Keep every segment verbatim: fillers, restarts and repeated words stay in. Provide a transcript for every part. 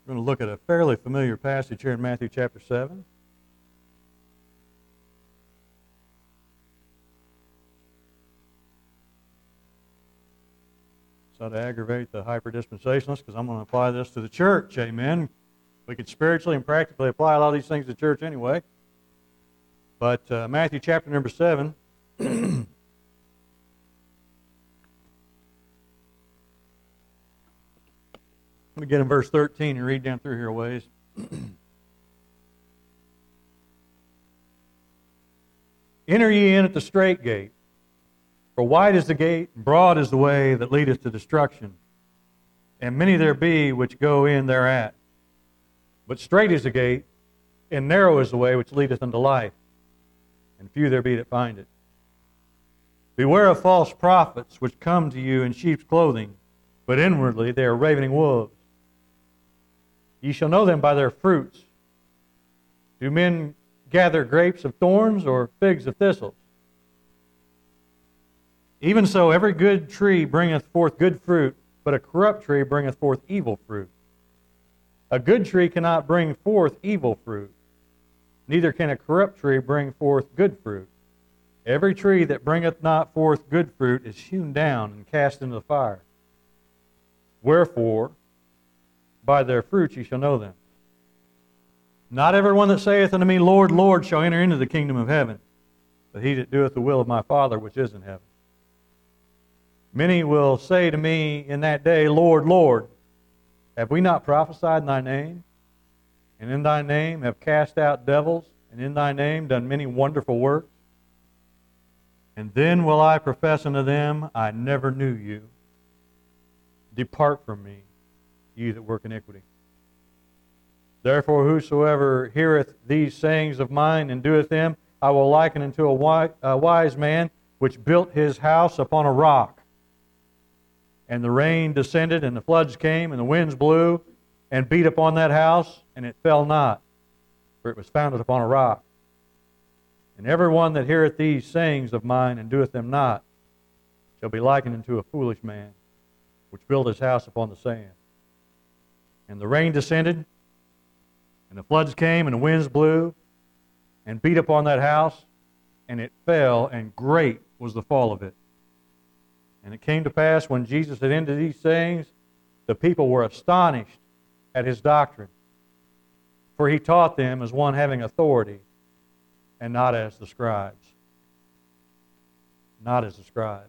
We're going to look at a fairly familiar passage here in Matthew chapter seven. So to aggravate the hyper-dispensationalists, because I'm going to apply this to the church, amen. We could spiritually and practically apply a lot of these things to the church anyway. But uh, Matthew chapter number seven. Let me get in verse thirteen and read down through here a ways. Enter ye in at the strait gate, for wide is the gate, and broad is the way that leadeth to destruction, and many there be which go in thereat. But strait is the gate, and narrow is the way which leadeth unto life, and few there be that find it. Beware of false prophets, which come to you in sheep's clothing, but inwardly they are ravening wolves. Ye shall know them by their fruits. Do men gather grapes of thorns or figs of thistles? Even so, every good tree bringeth forth good fruit, but a corrupt tree bringeth forth evil fruit. A good tree cannot bring forth evil fruit, neither can a corrupt tree bring forth good fruit. Every tree that bringeth not forth good fruit is hewn down and cast into the fire. Wherefore, by their fruits ye shall know them. Not every one that saith unto me, Lord, Lord, shall enter into the kingdom of heaven, but he that doeth the will of my Father which is in heaven. Many will say to me in that day, Lord, Lord, have we not prophesied in thy name? And in thy name have cast out devils, and in thy name done many wonderful works? And then will I profess unto them, I never knew you. Depart from me, ye that work iniquity. Therefore whosoever heareth these sayings of mine and doeth them, I will liken unto a wise man which built his house upon a rock. And the rain descended, and the floods came, and the winds blew, and beat upon that house, and it fell not, for it was founded upon a rock. And every one that heareth these sayings of mine and doeth them not shall be likened unto a foolish man which built his house upon the sand. And the rain descended, and the floods came, and the winds blew, and beat upon that house, and it fell, and great was the fall of it. And it came to pass, when Jesus had ended these sayings, the people were astonished at his doctrine, for he taught them as one having authority, and not as the scribes. Not as the scribes.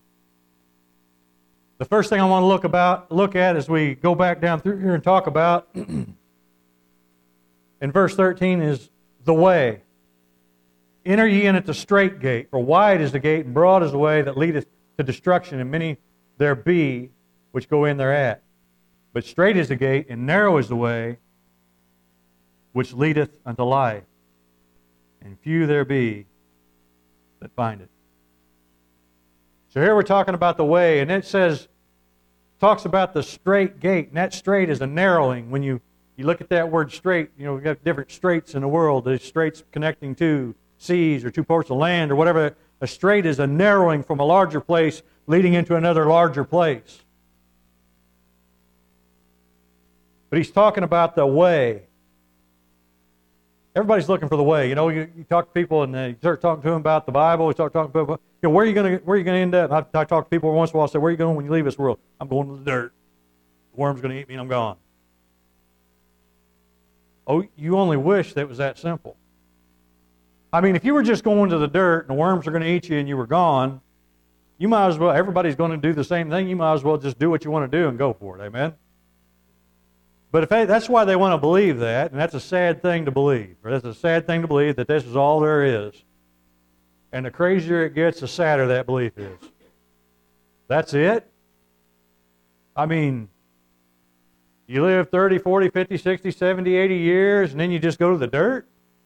The first thing I want to look about, look at as we go back down through here and talk about in verse thirteen is the way. Enter ye in at the strait gate, for wide is the gate and broad is the way that leadeth to destruction, and many there be which go in thereat. But strait is the gate and narrow is the way which leadeth unto life, and few there be that find it. So here we're talking about the way, and it says, talks about the strait gate, and that strait is a narrowing. When you, you look at that word strait, you know, we've got different straits in the world. There's straits connecting two seas or two parts of land or whatever. A strait is a narrowing from a larger place leading into another larger place. But he's talking about the way. Everybody's looking for the way. You know, you, you talk to people and you start talking to them about the Bible. You start talking to people, you know, where are you going to where are you going to end up? I, I talk to people once in a while. I say, where are you going when you leave this world? I'm going to the dirt. The worm's going to eat me and I'm gone. Oh, you only wish that it was that simple. I mean, if you were just going to the dirt and the worms are going to eat you and you were gone, you might as well, everybody's going to do the same thing. You might as well just do what you want to do and go for it. Amen? But if they, that's why they want to believe that, and that's a sad thing to believe. Or that's a sad thing to believe that this is all there is. And the crazier it gets, the sadder that belief is. That's it? I mean, you live thirty, forty, fifty, sixty, seventy, eighty years, and then you just go to the dirt?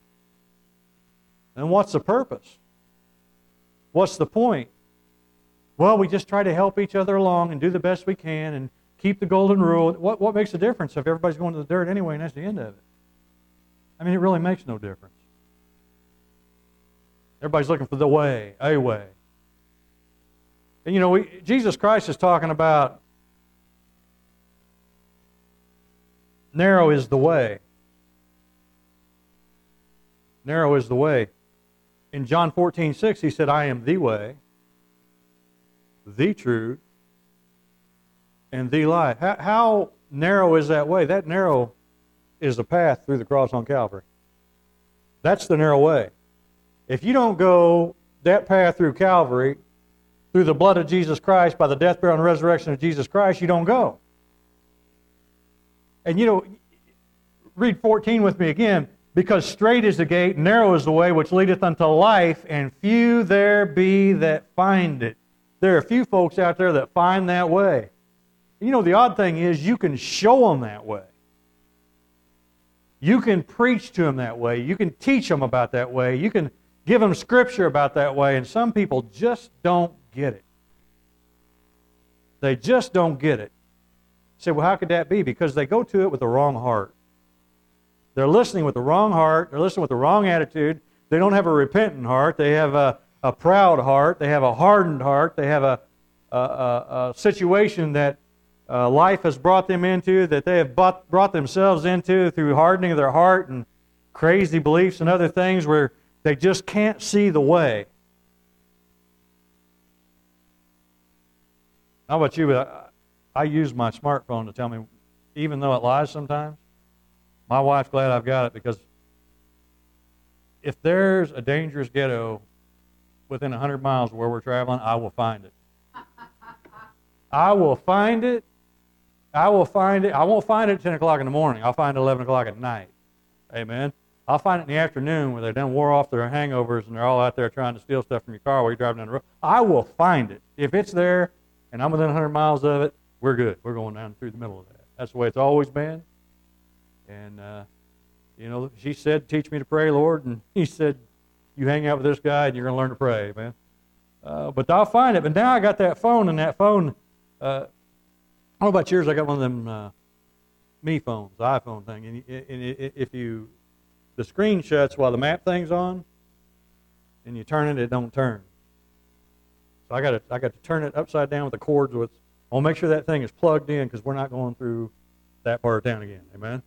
And what's the purpose? What's the point? Well, we just try to help each other along and do the best we can and keep the golden rule. What, what makes a difference if everybody's going to the dirt anyway and that's the end of it? I mean, it really makes no difference. Everybody's looking for the way, a way. And you know, we, Jesus Christ is talking about narrow is the way. Narrow is the way. In John fourteen six, he said, I am the way, the truth, and the life. How, how narrow is that way? That narrow is the path through the cross on Calvary. That's the narrow way. If you don't go that path through Calvary, through the blood of Jesus Christ, by the death, burial, and resurrection of Jesus Christ, you don't go. And you know, read fourteen with me again. Because straight is the gate, narrow is the way which leadeth unto life, and few there be that find it. There are a few folks out there that find that way. You know, the odd thing is you can show them that way. You can preach to them that way. You can teach them about that way. You can give them scripture about that way, and some people just don't get it. They just don't get it. You say, well, how could that be? Because they go to it with the wrong heart. They're listening with the wrong heart. They're listening with the wrong attitude. They don't have a repentant heart. They have a, a proud heart. They have a hardened heart. They have a, a, a, a situation that uh, life has brought them into, that they have brought, brought themselves into through hardening of their heart and crazy beliefs and other things where they just can't see the way. How about you? I, I use my smartphone to tell me, even though it lies sometimes, my wife's glad I've got it, because if there's a dangerous ghetto within one hundred miles of where we're traveling, I will find it. I will find it. I will find it. I won't find it at ten o'clock in the morning. I'll find it at eleven o'clock at night. Amen. I'll find it in the afternoon where they've done wore off their hangovers and they're all out there trying to steal stuff from your car while you're driving down the road. I will find it. If it's there and I'm within one hundred miles of it, we're good. We're going down through the middle of that. That's the way it's always been. And, uh, you know, she said, teach me to pray, Lord. And he said, you hang out with this guy and you're going to learn to pray, man. Uh, but I'll find it. But now I got that phone, and that phone, uh, I don't know about yours, I got one of them uh, Me phones, the iPhone thing. And, and if you, the screen shuts while the map thing's on, and you turn it, it don't turn. So I got to, I got to turn it upside down with the cords. With, I'll make sure that thing is plugged in, because we're not going through that part of town again. Amen.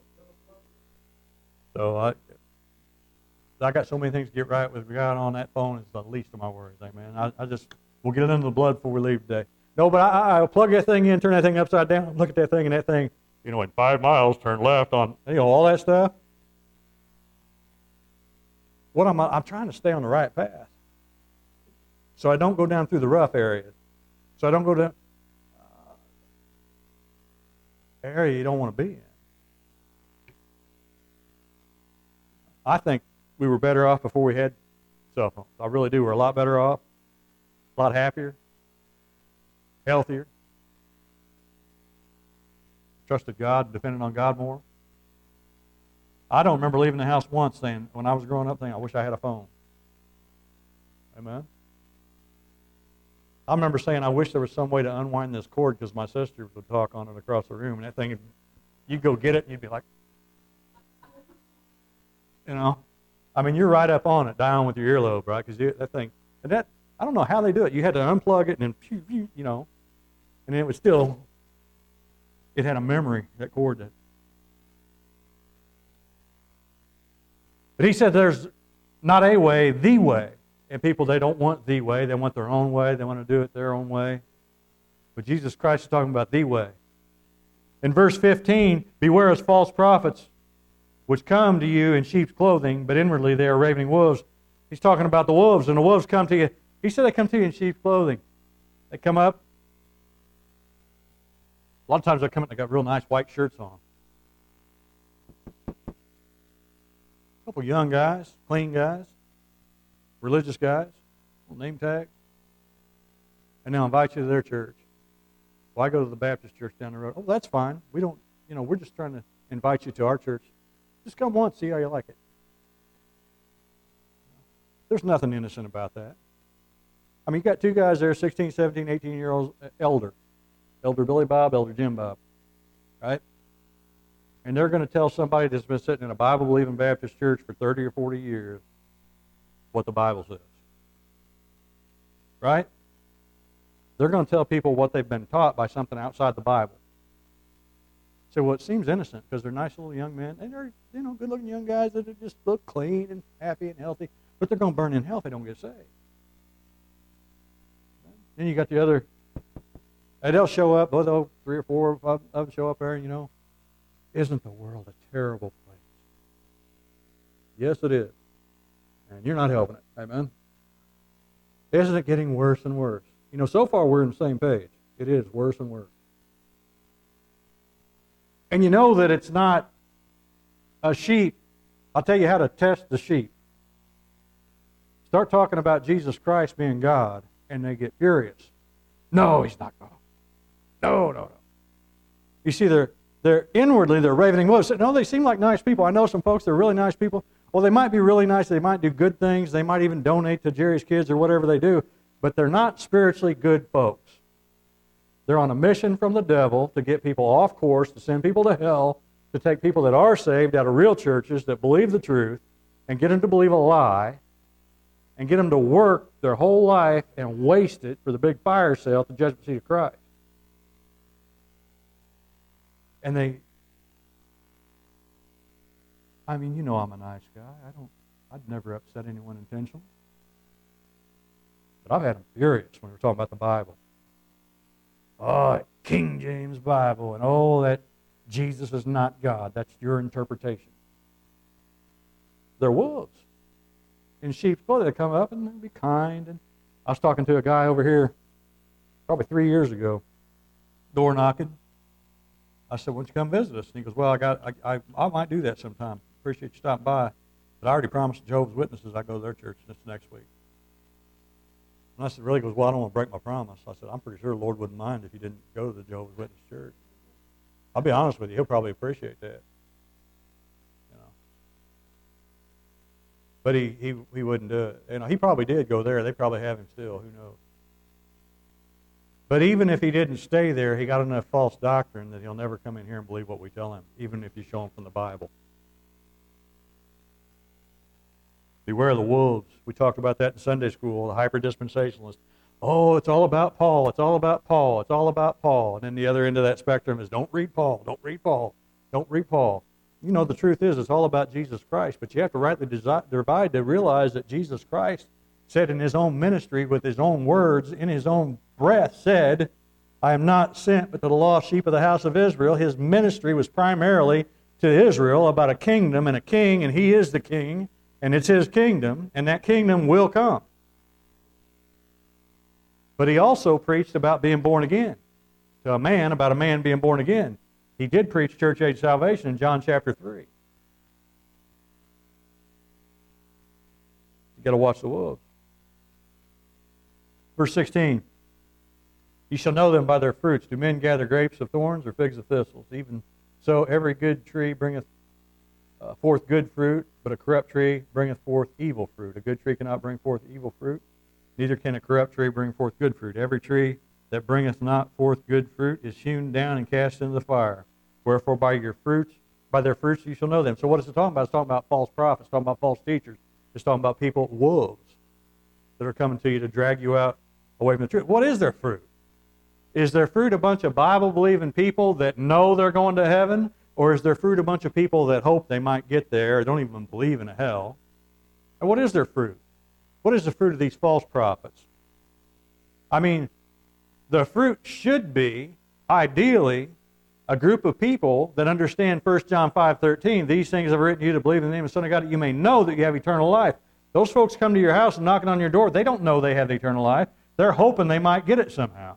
So I, I got so many things to get right with God on that phone. It's the least of my worries. Amen. I, I just, we'll get it into the blood before we leave today. No, but I, I'll plug that thing in, turn that thing upside down, look at that thing, and that thing, you know, in five miles, turn left on, you know, all that stuff. What am I? I'm trying to stay on the right path, so I don't go down through the rough areas. So I don't go down uh, area you don't want to be in. I think we were better off before we had cell phones. I really do. We're a lot better off, a lot happier, healthier, trusted God, depended on God more. I don't remember leaving the house once saying, when I was growing up, saying, I wish I had a phone. Amen. I remember saying, I wish there was some way to unwind this cord, because my sister would talk on it across the room, and that thing, you'd go get it, and you'd be like, you know, I mean, you're right up on it, down with your earlobe, right? Because that thing, and that, I don't know how they do it. You had to unplug it and then, pew, pew, you know, and it was still, it had a memory, that cord. That. But he said there's not a way, the way. And people, they don't want the way. They want their own way. They want to do it their own way. But Jesus Christ is talking about the way. In verse fifteen, beware of false prophets, which come to you in sheep's clothing, but inwardly they are ravening wolves. He's talking about the wolves, and the wolves come to you. He said they come to you in sheep's clothing. They come up. A lot of times they come up and they got real nice white shirts on. A couple young guys, clean guys, religious guys, little name tag, and they'll invite you to their church. Well, I go to the Baptist church down the road. Oh, that's fine. We don't, you know, we're just trying to invite you to our church. Just come once, see how you like it. There's nothing innocent about that. I mean, you got two guys there, sixteen, seventeen, eighteen-year-olds, elder. Elder Billy Bob, Elder Jim Bob. Right? And they're going to tell somebody that's been sitting in a Bible-believing Baptist church for thirty or forty years what the Bible says. Right? They're going to tell people what they've been taught by something outside the Bible. So, well, it seems innocent because they're nice little young men. And they're, you know, good-looking young guys that just look clean and happy and healthy. But they're going to burn in hell if they don't get saved. Then you got the other, and they'll show up, oh, three or four of them show up there, you know. Isn't the world a terrible place? Yes, it is. And you're not helping it. Amen? Isn't it getting worse and worse? You know, so far we're on the same page. It is worse and worse. And you know that it's not a sheep. I'll tell you how to test the sheep. Start talking about Jesus Christ being God, and they get furious. No, he's not God. No, no, no. You see, they're, they're inwardly, they're ravening wolves. No, they seem like nice people. I know some folks, they're really nice people. Well, they might be really nice. They might do good things. They might even donate to Jerry's Kids or whatever they do. But they're not spiritually good folks. They're on a mission from the devil to get people off course, to send people to hell, to take people that are saved out of real churches that believe the truth and get them to believe a lie and get them to work their whole life and waste it for the big fire sale at the judgment seat of Christ. And they, I mean, you know I'm a nice guy. I don't, I'd never upset anyone intentionally. But I've had them furious when we're talking about the Bible. Oh, King James Bible, and oh, that Jesus is not God. That's your interpretation. They're wolves in sheep's clothing. They come up and they be kind. And I was talking to a guy over here probably three years ago, door knocking. I said, "Why don't you come visit us?" And he goes, "Well, I got, I, I, I might do that sometime. Appreciate you stopping by, but I already promised Jehovah's Witnesses I go to their church this next week." And I said, "Really?" He goes, "Well, I don't want to break my promise." I said, "I'm pretty sure the Lord wouldn't mind if you didn't go to the Jehovah's Witness church." I'll be honest with you, he'll probably appreciate that. You know. But he, he, he wouldn't do it. You know, he probably did go there. They probably have him still. Who knows? But even if he didn't stay there, he got enough false doctrine that he'll never come in here and believe what we tell him, even if you show him from the Bible. Beware of the wolves. We talked about that in Sunday school, the hyper-dispensationalist. Oh, it's all about Paul. It's all about Paul. It's all about Paul. And then the other end of that spectrum is don't read Paul. Don't read Paul. Don't read Paul. You know, the truth is it's all about Jesus Christ. But you have to rightly divide to realize that Jesus Christ said in his own ministry with his own words, in his own breath, said, "I am not sent but to the lost sheep of the house of Israel." His ministry was primarily to Israel about a kingdom and a king, and he is the king, and it's his kingdom, and that kingdom will come. But he also preached about being born again. To a man, about a man being born again. He did preach church age salvation in John chapter three. You've got to watch the wolves. Verse sixteen. "You shall know them by their fruits. Do men gather grapes of thorns or figs of thistles? Even so, every good tree bringeth uh, forth good fruit, but a corrupt tree bringeth forth evil fruit. A good tree cannot bring forth evil fruit, neither can a corrupt tree bring forth good fruit. Every tree that bringeth not forth good fruit is hewn down and cast into the fire. Wherefore by your fruits, by their fruits you shall know them." So what is it talking about? It's talking about false prophets. It's talking about false teachers. It's talking about people, wolves, that are coming to you to drag you out away from the truth. What is their fruit? Is their fruit a bunch of Bible-believing people that know they're going to heaven? Or is their fruit a bunch of people that hope they might get there or don't even believe in a hell? And what is their fruit? What is the fruit of these false prophets? I mean, the fruit should be, ideally, a group of people that understand First John five thirteen. "These things I've written to you to believe in the name of the Son of God, that you may know that you have eternal life." Those folks come to your house and knocking on your door. They don't know they have eternal life. They're hoping they might get it somehow.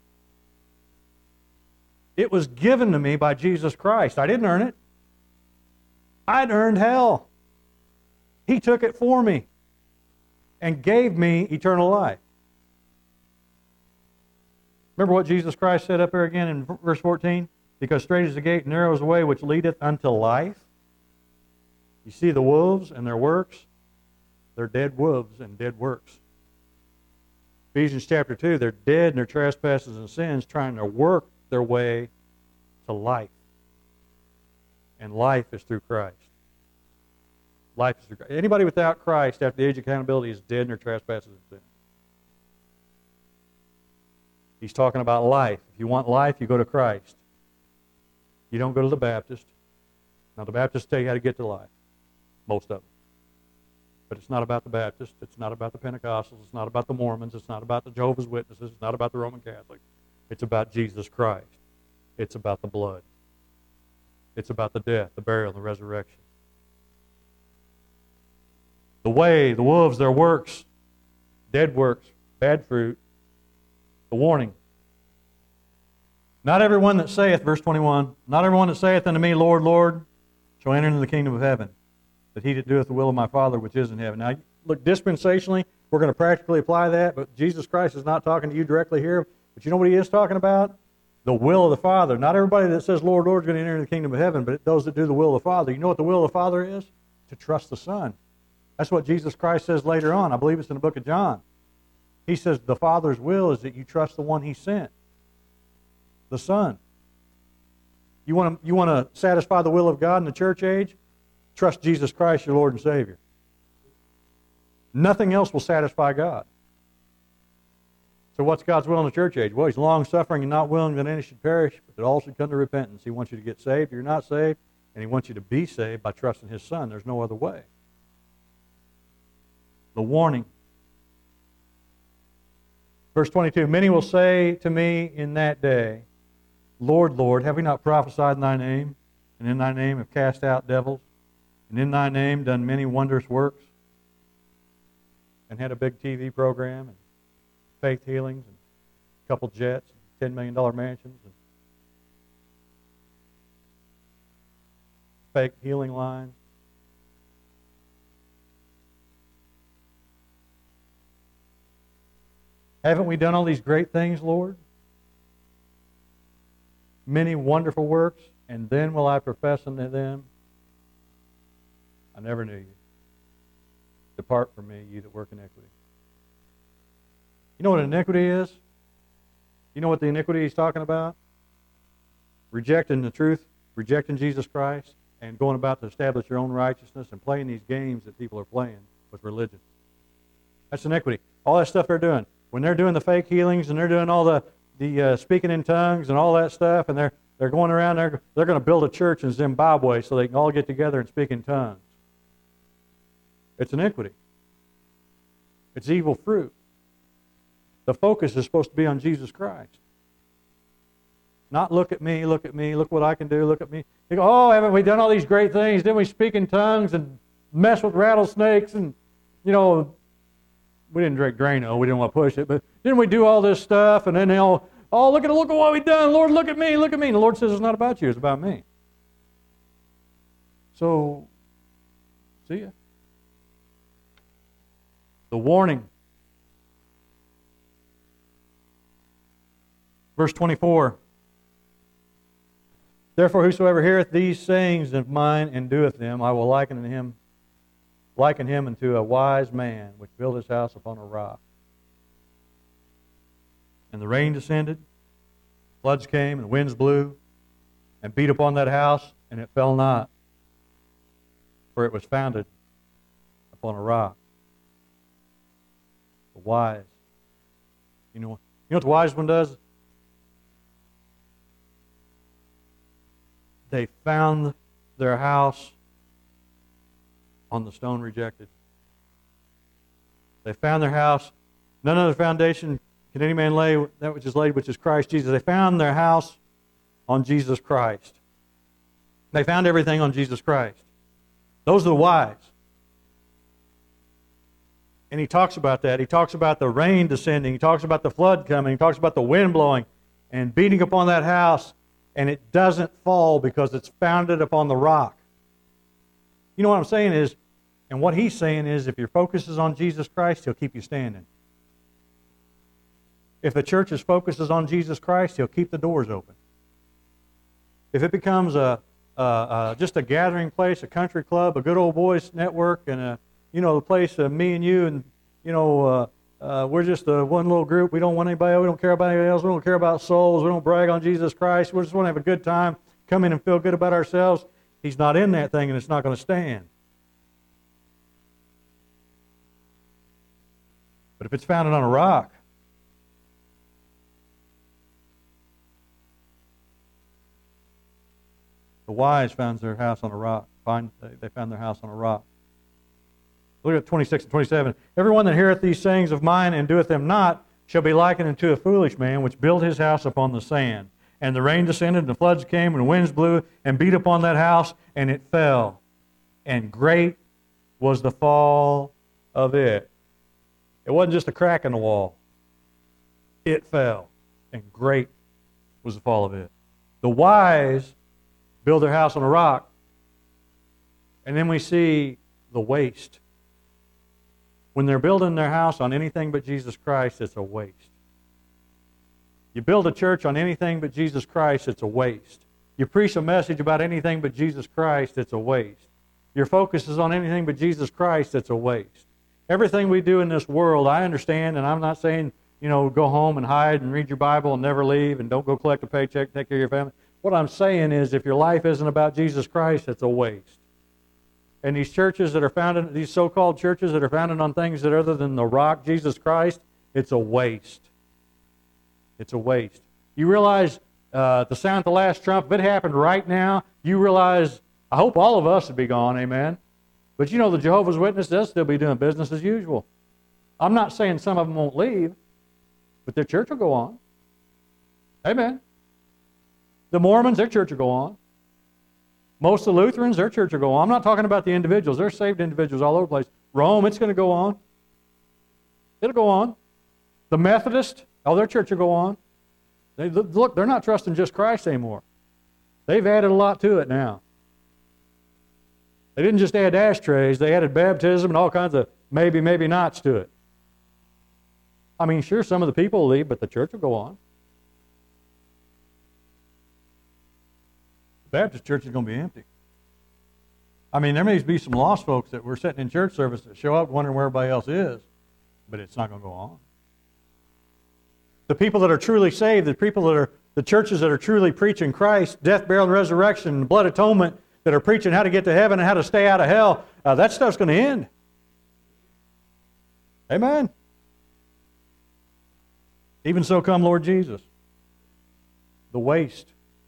It was given to me by Jesus Christ. I didn't earn it. I'd earned hell. He took it for me and gave me eternal life. Remember what Jesus Christ said up there again in verse fourteen? "Because straight is the gate, and narrow is the way which leadeth unto life." You see the wolves and their works? They're dead wolves and dead works. Ephesians chapter two, they're dead in their trespasses and sins, trying to work their way to life. And life is through Christ. Life is through Christ. Anybody without Christ after the age of accountability is dead in their trespasses and sins. He's talking about life. If you want life, you go to Christ. You don't go to the Baptist. Now, the Baptists tell you how to get to life, most of them. But it's not about the Baptists. It's not about the Pentecostals. It's not about the Mormons. It's not about the Jehovah's Witnesses. It's not about the Roman Catholics. It's about Jesus Christ. It's about the blood. It's about the death, the burial, and the resurrection. The way, the wolves, their works, dead works, bad fruit, the warning. Not everyone that saith, verse twenty-one, not everyone that saith unto me, Lord, Lord, shall enter into the kingdom of heaven, but he that doeth the will of my Father which is in heaven. Now, look, dispensationally, we're going to practically apply that, but Jesus Christ is not talking to you directly here. But you know what he is talking about? The will of the Father. Not everybody that says, Lord, Lord, is going to enter into the kingdom of heaven, but those that do the will of the Father. You know what the will of the Father is? To trust the Son. That's what Jesus Christ says later on. I believe it's in the book of John. He says the Father's will is that you trust the one he sent, the Son. You want to, you want to satisfy the will of God in the church age? Trust Jesus Christ, your Lord and Savior. Nothing else will satisfy God. So what's God's will in the church age? Well, He's long-suffering and not willing that any should perish, but that all should come to repentance. He wants you to get saved. You're not saved, and He wants you to be saved by trusting His Son. There's no other way. The warning. Verse twenty-two, many will say to me in that day, Lord, Lord, have we not prophesied in Thy name, and in Thy name have cast out devils, and in Thy name done many wondrous works, and had a big T V program, and faith healings, and a couple jets, and ten million dollar mansions, and fake healing lines. Haven't we done all these great things, Lord? Many wonderful works, and then will I profess unto them, I never knew you. Depart from me, you that work iniquity. You know what iniquity is? You know what the iniquity he's talking about? Rejecting the truth, rejecting Jesus Christ, and going about to establish your own righteousness and playing these games that people are playing with religion. That's iniquity. All that stuff they're doing. When they're doing the fake healings and they're doing all the, the uh, speaking in tongues and all that stuff, and they're they're going around, they're, they're going to build a church in Zimbabwe so they can all get together and speak in tongues. It's iniquity. It's evil fruit. The focus is supposed to be on Jesus Christ. Not look at me, look at me, look what I can do, look at me. You go, oh, haven't we done all these great things? Didn't we speak in tongues and mess with rattlesnakes and, you know, we didn't drink Drano, we didn't want to push it, but didn't we do all this stuff? And then they'll, oh, look at look at what we've done. Lord, look at me, look at me. And the Lord says it's not about you, it's about me. So, see ya. The warning. Verse twenty-four. Therefore, whosoever heareth these sayings of mine and doeth them, I will liken him liken him unto a wise man which built his house upon a rock. And the rain descended, floods came, and the winds blew, and beat upon that house, and it fell not, for it was founded upon a rock. The wise. You know, you know what the wise one does? They found their house on the stone rejected. They found their house. None other foundation can any man lay that which is laid, which is Christ Jesus. They found their house on Jesus Christ. They found everything on Jesus Christ. Those are the wise. And he talks about that. He talks about the rain descending. He talks about the flood coming. He talks about the wind blowing and beating upon that house. And it doesn't fall because it's founded upon the rock. You know what I'm saying is, and what he's saying is, if your focus is on Jesus Christ, He'll keep you standing. If the church's focus is on Jesus Christ, He'll keep the doors open. If it becomes a, a, a just a gathering place, a country club, a good old boys network, and a you know the place of me and you, and you know uh, uh, we're just a one little group. We don't want anybody. We don't care about anybody else. We don't care about souls. We don't brag on Jesus Christ. We just want to have a good time, come in and feel good about ourselves. He's not in that thing, and it's not going to stand. But if it's founded on a rock, The wise found their house on a rock. Find, they found their house on a rock. Look at twenty-six and twenty-seven. Everyone that heareth these sayings of mine and doeth them not shall be likened unto a foolish man which built his house upon the sand. And the rain descended, and the floods came, and the winds blew, and beat upon that house, and it fell. And great was the fall of it. It wasn't just a crack in the wall. It fell. And great was the fall of it. The wise build their house on a rock. And then we see the waste. When they're building their house on anything but Jesus Christ, it's a waste. You build a church on anything but Jesus Christ, it's a waste. You preach a message about anything but Jesus Christ, it's a waste. Your focus is on anything but Jesus Christ, it's a waste. Everything we do in this world, I understand, and I'm not saying, you know, go home and hide and read your Bible and never leave and don't go collect a paycheck, take care of your family. What I'm saying is if your life isn't about Jesus Christ, it's a waste. And these churches that are founded, these so-called churches that are founded on things that are other than the rock, Jesus Christ, it's a waste. It's a waste. You realize uh, the sound of the last trump, if it happened right now, you realize, I hope all of us would be gone, amen? But you know the Jehovah's Witnesses, they'll still be doing business as usual. I'm not saying some of them won't leave, but their church will go on. Amen. The Mormons, their church will go on. Most of the Lutherans, their church will go on. I'm not talking about the individuals. They're saved individuals all over the place. Rome, it's going to go on. It'll go on. The Methodists, oh, their church will go on. They, look, they're not trusting just Christ anymore. They've added a lot to it now. They didn't just add ashtrays. They added baptism and all kinds of maybe, maybe nots to it. I mean, sure, some of the people will leave, but the church will go on. The Baptist church is going to be empty. I mean, there may be some lost folks that were sitting in church service that show up wondering where everybody else is, but it's not going to go on. The people that are truly saved, the people that are, the churches that are truly preaching Christ, death, burial, and resurrection, blood atonement, that are preaching how to get to heaven and how to stay out of hell, uh, that stuff's going to end. Amen. Even so come Lord Jesus. The waste.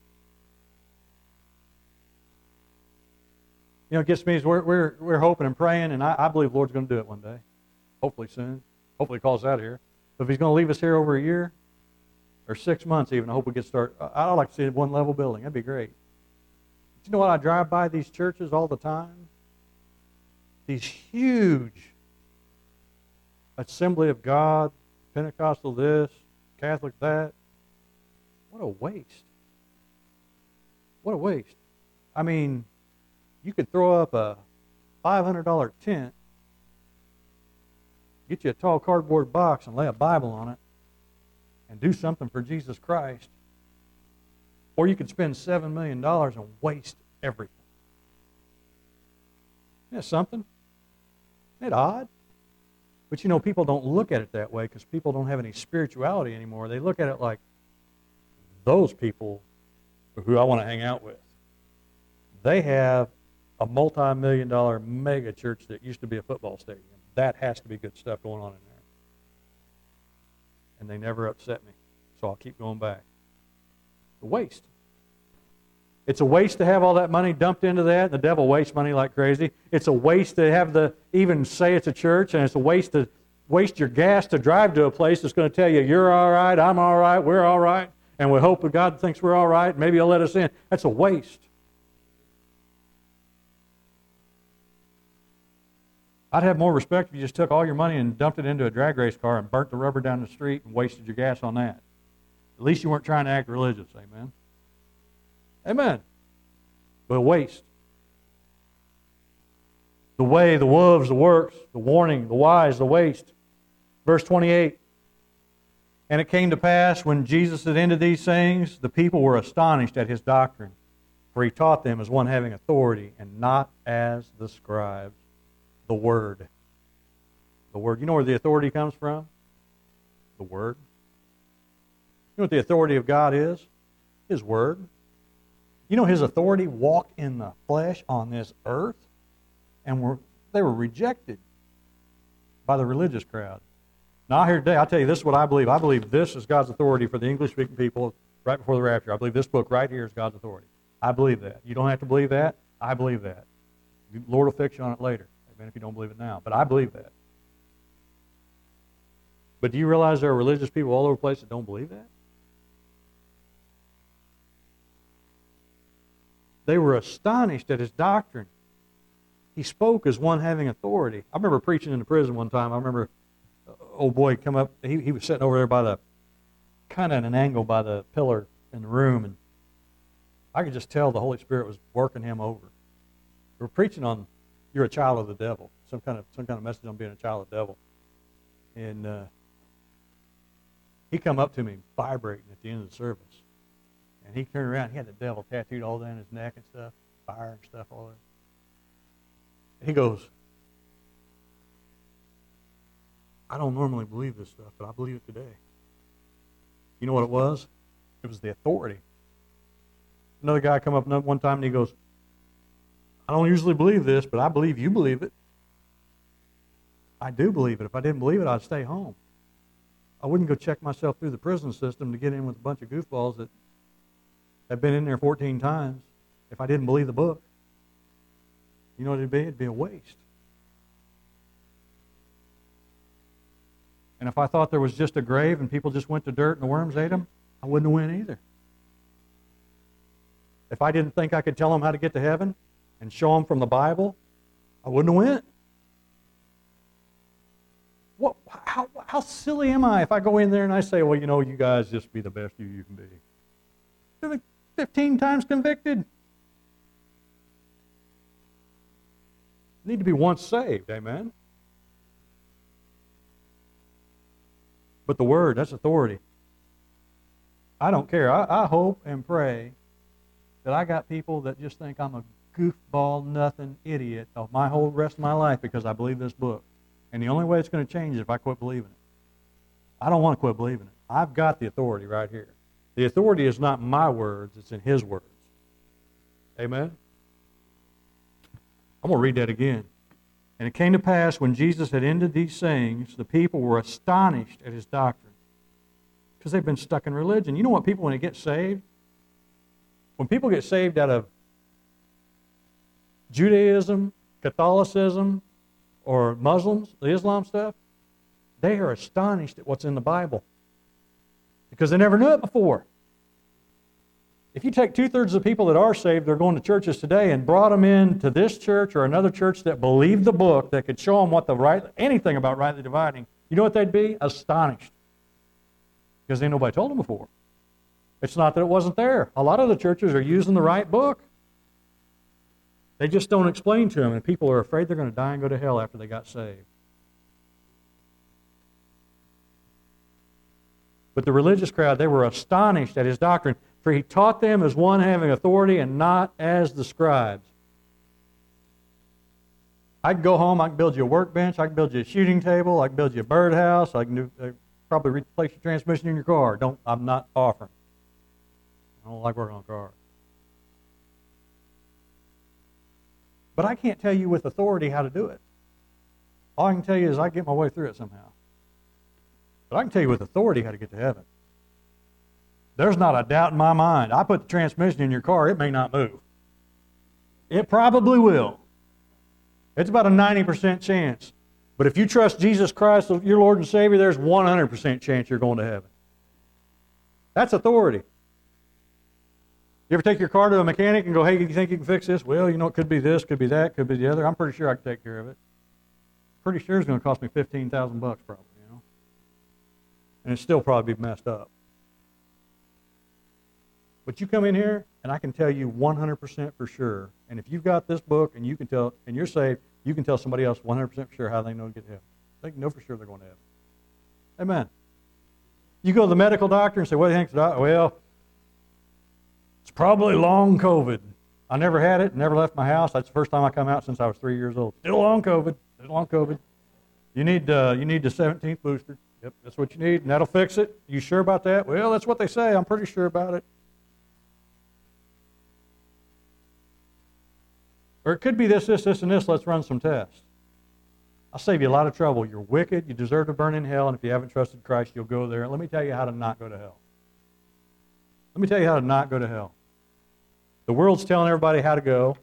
You know, it gets me is we're, we're, we're hoping and praying, and I, I believe the Lord's going to do it one day. Hopefully soon. Hopefully he calls us out of here. But if he's going to leave us here over a year, or six months even, I hope we get started. I'd like to see a one-level building. That'd be great. But you know what? I drive by these churches all the time. These huge Assembly of God, Pentecostal this, Catholic that. What a waste. What a waste. I mean, you could throw up a five hundred dollar tent, get you a tall cardboard box and lay a Bible on it, and do something for Jesus Christ. Or you could spend seven million dollars and waste everything. Isn't that something? Isn't it odd? But you know, people don't look at it that way because people don't have any spirituality anymore. They look at it like those people who I want to hang out with. They have a multi-million dollar mega church that used to be a football stadium. That has to be good stuff going on in there. And they never upset me. So I'll keep going back. A waste. It's a waste to have all that money dumped into that. The devil wastes money like crazy. It's a waste to have the even say it's a church, and it's a waste to waste your gas to drive to a place that's going to tell you you're all right, I'm all right, we're all right, and we hope that God thinks we're all right. Maybe He'll let us in. That's a waste. I'd have more respect if you just took all your money and dumped it into a drag race car and burnt the rubber down the street and wasted your gas on that. At least you weren't trying to act religious. Amen. Amen. But waste. The way, the wolves, the works, the warning, the wise, the waste. Verse twenty-eight. And it came to pass when Jesus had ended these things, the people were astonished at his doctrine, for he taught them as one having authority and not as the scribes. The Word. The Word. You know where the authority comes from? The Word. You know what the authority of God is? His Word. You know His authority walked in the flesh on this earth, and were they were rejected by the religious crowd. Now, here today, I'll tell you, this is what I believe. I believe this is God's authority for the English-speaking people right before the rapture. I believe this book right here is God's authority. I believe that. You don't have to believe that. I believe that. The Lord will fix you on it later, even if you don't believe it now. But I believe that. But do you realize there are religious people all over the place that don't believe that? They were astonished at his doctrine. He spoke as one having authority. I remember preaching in the prison one time. I remember an old boy come up. He, he was sitting over there by the, kind of at an angle by the pillar in the room, and I could just tell the Holy Spirit was working him over. We were preaching on, you're a child of the devil, some kind of some kind of message on being a child of the devil. And uh, he come up to me vibrating at the end of the service. And he turned around, he had the devil tattooed all down his neck and stuff, fire and stuff all over. And he goes, I don't normally believe this stuff, but I believe it today. You know what it was? It was the authority. Another guy come up one time and he goes, I don't usually believe this, but I believe you believe it. I do believe it. If I didn't believe it, I'd stay home. I wouldn't go check myself through the prison system to get in with a bunch of goofballs that have been in there fourteen times if I didn't believe the book. You know what it'd be? It'd be a waste. And if I thought there was just a grave and people just went to dirt and the worms ate them, I wouldn't have went either. If I didn't think I could tell them how to get to heaven and show them from the Bible, I wouldn't have went. What, how, how silly am I if I go in there and I say, well, you know, you guys just be the best you you can be. They're like fifteen times convicted. Need to be once saved, amen? But the Word, that's authority. I don't care. I, I hope and pray that I got people that just think I'm a goofball, nothing idiot of my whole rest of my life because I believe this book. And the only way it's going to change is if I quit believing it. I don't want to quit believing it. I've got the authority right here. The authority is not my words, it's in His words. Amen? I'm going to read that again. And it came to pass when Jesus had ended these sayings, the people were astonished at His doctrine. Because they've been stuck in religion. You know what people, when they get saved? When people get saved out of Judaism, Catholicism, or Muslims, the Islam stuff, they are astonished at what's in the Bible. Because they never knew it before. If you take two-thirds of the people that are saved, they're going to churches today, and brought them into this church or another church that believed the book, that could show them what the right, anything about rightly dividing, you know what they'd be? Astonished. Because ain't nobody told them before. It's not that it wasn't there. A lot of the churches are using the right book. They just don't explain to them, and people are afraid they're going to die and go to hell after they got saved. But the religious crowd, they were astonished at His doctrine, for He taught them as one having authority and not as the scribes. I can go home, I can build you a workbench, I can build you a shooting table, I can build you a birdhouse, I can do, uh, probably replace your transmission in your car. Don't, I'm not offering. I don't like working on cars. But I can't tell you with authority how to do it. All I can tell you is I get my way through it somehow. But I can tell you with authority how to get to heaven. There's not a doubt in my mind. I put the transmission in your car, it may not move. It probably will. It's about a ninety percent chance. But if you trust Jesus Christ, your Lord and Savior, there's one hundred percent chance you're going to heaven. That's authority. You ever take your car to a mechanic and go, hey, you think you can fix this? Well, you know, it could be this, could be that, could be the other. I'm pretty sure I can take care of it. Pretty sure it's going to cost me fifteen thousand bucks probably, you know. And it's still probably be messed up. But you come in here, and I can tell you one hundred percent for sure. And if you've got this book and you can tell, and you're saved, you can tell somebody else one hundred percent for sure how they know to get to heaven. They can know for sure they're going to heaven. Amen. You go to the medical doctor and say, what do you think? Well, it's probably long COVID. I never had it, never left my house. That's the first time I come out since I was three years old. Still long COVID. Still long COVID. You need uh, you need the seventeenth booster. Yep, that's what you need, and that'll fix it. You sure about that? Well, that's what they say. I'm pretty sure about it. Or it could be this, this, this, and this. Let's run some tests. I'll save you a lot of trouble. You're wicked. You deserve to burn in hell, and if you haven't trusted Christ, you'll go there. Let me tell you how to not go to hell. Let me tell you how to not go to hell. The world's telling everybody how to go,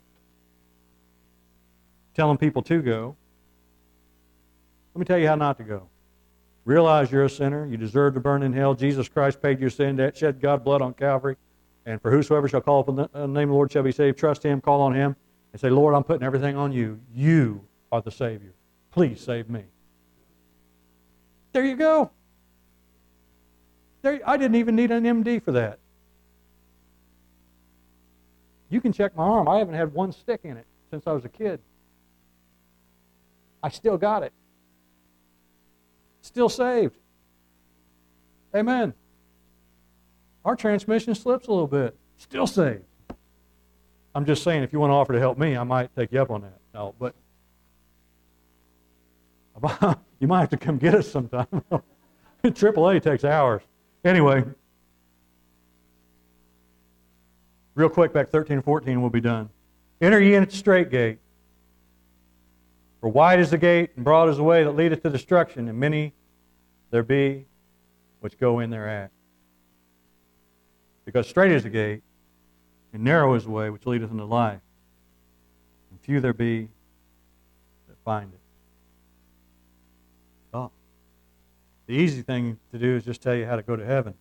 telling people to go. Let me tell you how not to go. Realize you're a sinner. You deserve to burn in hell. Jesus Christ paid your sin debt, shed God's blood on Calvary. And for whosoever shall call upon the name of the Lord shall be saved. Trust Him, call on Him, and say, Lord, I'm putting everything on you. You are the Savior. Please save me. There you go. There, I didn't even need an M D for that. You can check my arm. I haven't had one stick in it since I was a kid. I still got it. Still saved. Amen. Our transmission slips a little bit. Still saved. I'm just saying, if you want to offer to help me, I might take you up on that. No, but you might have to come get us sometime. triple A takes hours. Anyway, real quick, back thirteen and fourteen, and we'll be done. Enter ye in at the strait gate. For wide is the gate, and broad is the way that leadeth to destruction, and many there be which go in thereat. Because strait is the gate, and narrow is the way which leadeth unto life, and few there be that find it. Oh. The easy thing to do is just tell you how to go to heaven.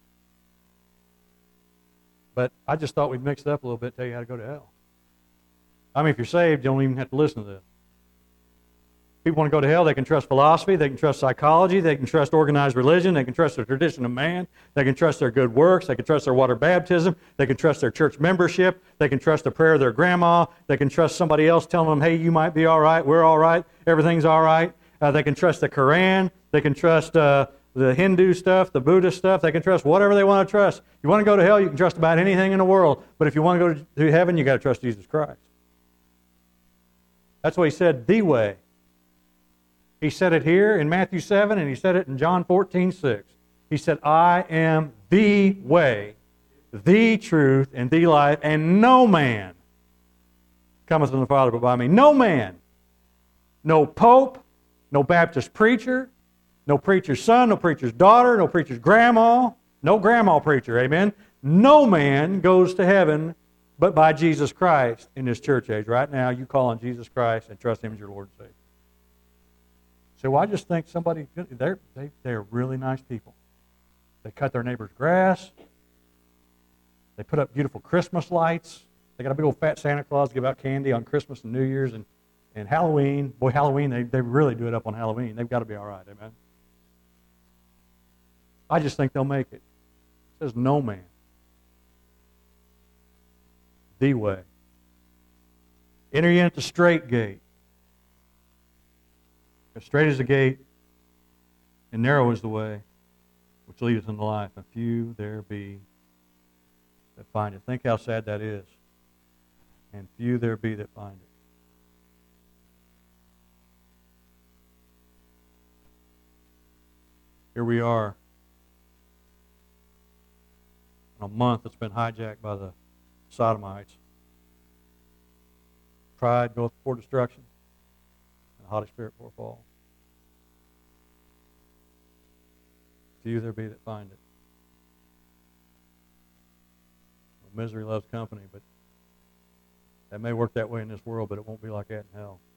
But I just thought we'd mix it up a little bit, tell you how to go to hell. I mean, if you're saved, you don't even have to listen to this. People want to go to hell, they can trust philosophy, they can trust psychology, they can trust organized religion, they can trust the tradition of man, they can trust their good works, they can trust their water baptism, they can trust their church membership, they can trust the prayer of their grandma, they can trust somebody else telling them, hey, you might be all right, we're all right, everything's all right. Uh, they can trust the Quran, they can trust uh, the Hindu stuff, the Buddhist stuff, they can trust whatever they want to trust. You want to go to hell, you can trust about anything in the world, but if you want to go to heaven, you got to trust Jesus Christ. That's what he said, the way. He said it here in Matthew seven, and he said it in John fourteen six. He said, I am the way, the truth, and the life, and no man cometh unto the Father but by me. No man. No pope, no Baptist preacher, no preacher's son, no preacher's daughter, no preacher's grandma, no grandma preacher, amen? No man goes to heaven but by Jesus Christ in this church age. Right now, you call on Jesus Christ and trust Him as your Lord and Savior. So well, I just think somebody, they're, they, they're really nice people. They cut their neighbor's grass. They put up beautiful Christmas lights. They got a big old fat Santa Claus to give out candy on Christmas and New Year's and, and Halloween. Boy, Halloween, they, they really do it up on Halloween. They've got to be all right, amen? I just think they'll make it. It says no man. The way. Enter ye at the strait gate. For straight is the gate, and narrow is the way which leadeth unto life, and few there be that find it. Think how sad that is. And few there be that find it. Here we are in a month that's been hijacked by the sodomites. Pride goeth before destruction, and a haughty spirit before fall. Few there be that find it. Well, misery loves company, but that may work that way in this world, but it won't be like that in hell.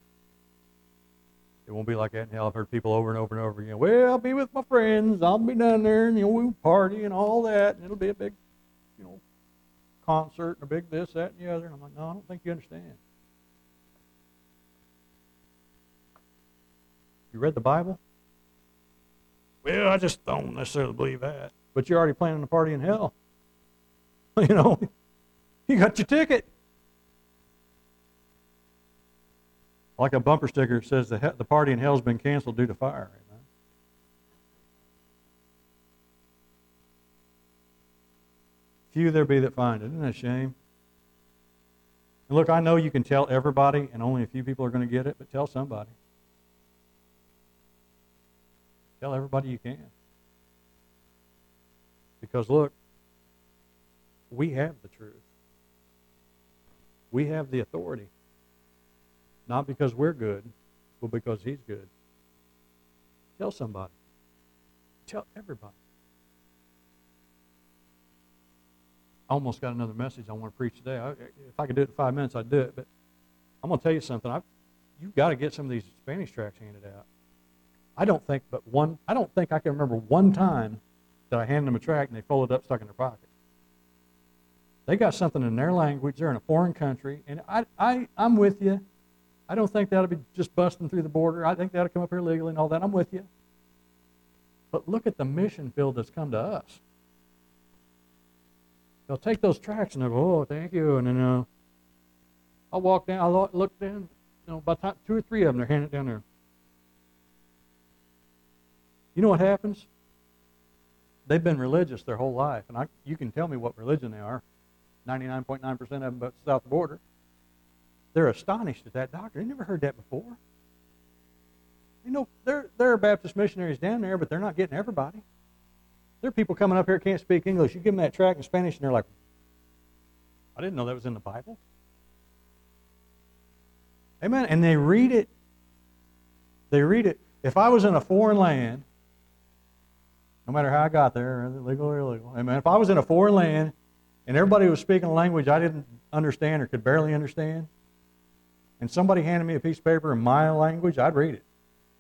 It won't be like that in hell. I've heard people over and over and over again, well, I'll be with my friends, I'll be down there, and you know, we'll party and all that, and it'll be a big, you know, concert and a big this, that, and the other. And I'm like, no, I don't think you understand. You read the Bible? Well, I just don't necessarily believe that. But you're already planning a party in hell. You know, you got your ticket. Like a bumper sticker that says the, he- the party in hell's been canceled due to fire. Amen. Few there be that find it. Isn't that a shame? And look, I know you can tell everybody and only a few people are going to get it, but tell somebody. Tell everybody you can. Because look, we have the truth. We have the authority. Not because we're good, but because He's good. Tell somebody. Tell everybody. I almost got another message I want to preach today. I, if I could do it in five minutes, I'd do it. But I'm going to tell you something. I, you've got to get some of these Spanish tracts handed out. I don't think but one. I don't think I can remember one time that I handed them a tract and they folded it up, stuck in their pocket. They got something in their language. They're in a foreign country, and I, I, I'm with you. I don't think that'll be just busting through the border. I think that'll come up here legally and all that. I'm with you. But look at the mission field that's come to us. They'll take those tracts and they'll go, oh, thank you. And then uh, I'll walk down, I'll look down, you know, by the time two or three of them, they're handing it down there. You know what happens? They've been religious their whole life. And I, you can tell me what religion they are. ninety-nine point nine percent of them but south of the border. They're astonished at that doctrine. They never heard that before. You know, there, there are Baptist missionaries down there, but they're not getting everybody. There are people coming up here who can't speak English. You give them that tract in Spanish, and they're like, I didn't know that was in the Bible. Amen. And they read it. They read it. If I was in a foreign land, no matter how I got there, legal or illegal, amen, if I was in a foreign land and everybody was speaking a language I didn't understand or could barely understand, and somebody handed me a piece of paper in my language, I'd read it.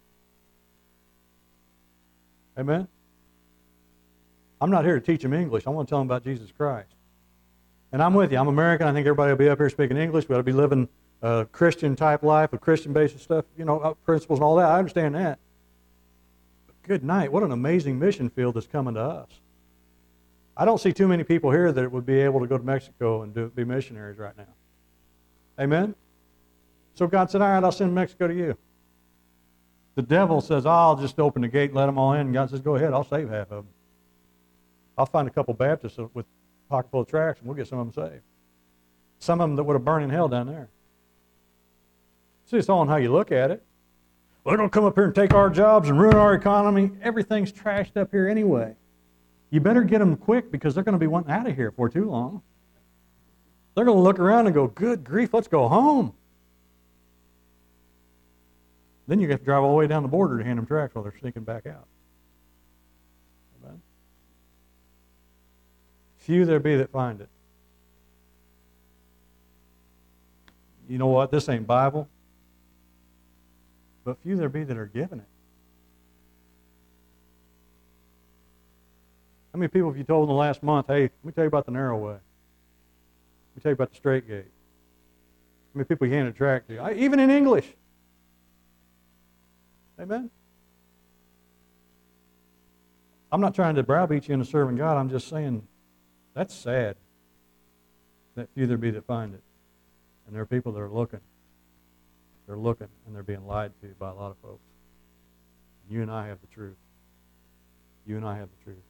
Amen? I'm not here to teach them English. I want to tell them about Jesus Christ. And I'm with you. I'm American. I think everybody will be up here speaking English. We ought to be living a Christian-type life, a Christian-based stuff, you know, principles and all that. I understand that. But good night. What an amazing mission field that's coming to us. I don't see too many people here that would be able to go to Mexico and do, be missionaries right now. Amen? So God said, all right, I'll send Mexico to you. The devil says, oh, I'll just open the gate and let them all in. And God says, go ahead, I'll save half of them. I'll find a couple Baptists with a pocket full of tracts, and we'll get some of them saved. Some of them that would have burned in hell down there. See, it's all on how you look at it. Well, they're going to come up here and take our jobs and ruin our economy. Everything's trashed up here anyway. You better get them quick because they're going to be wanting out of here for too long. They're going to look around and go, good grief, let's go home. Then you have to drive all the way down the border to hand them tracts while they're sneaking back out. Amen. Few there be that find it. You know what? This ain't Bible. But few there be that are given it. How many people have you told in the last month, hey, let me tell you about the narrow way. Let me tell you about the straight gate. How many people you handed a tract to? I, even in English. Amen? I'm not trying to browbeat you into serving God. I'm just saying that's sad that few there be that find it. And there are people that are looking. They're looking, and they're being lied to by a lot of folks. You and I have the truth. You and I have the truth.